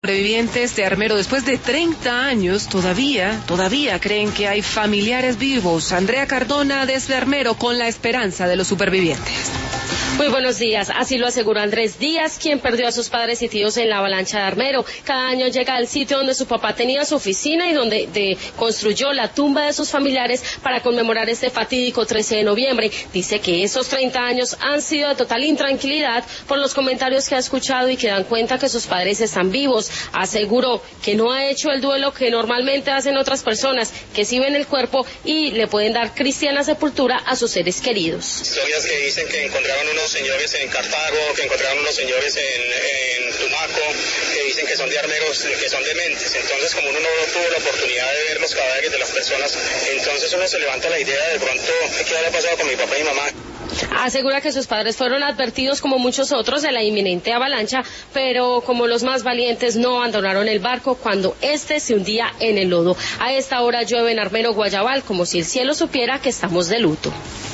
Sobrevivientes de Armero, después de 30 años, todavía creen que hay familiares vivos. Andrea Cardona desde Armero con la esperanza de los supervivientes. Muy buenos días, así lo aseguró Andrés Díaz, quien perdió a sus padres y tíos en la avalancha de Armero. Cada año llega al sitio donde su papá tenía su oficina y donde construyó la tumba de sus familiares para conmemorar este fatídico 13 de noviembre. Dice que esos 30 años han sido de total intranquilidad por los comentarios que ha escuchado y que dan cuenta que sus padres están vivos. Aseguró que no ha hecho el duelo que normalmente hacen otras personas, que sí ven el cuerpo y le pueden dar cristiana sepultura a sus seres queridos. Historias que dicen que encontraron unos señores en Cartago, que encontraron unos señores en Tumaco, que dicen que son de armeros, que son dementes. Entonces, como uno no tuvo la oportunidad de ver los cadáveres de las personas, entonces uno se levanta la idea de pronto qué habrá pasado con mi papá y mamá. Asegura que sus padres fueron advertidos como muchos otros de la inminente avalancha, pero como los más valientes no abandonaron el barco cuando éste se hundía en el lodo. A esta hora llueve en Armero, Guayabal, como si el cielo supiera que estamos de luto.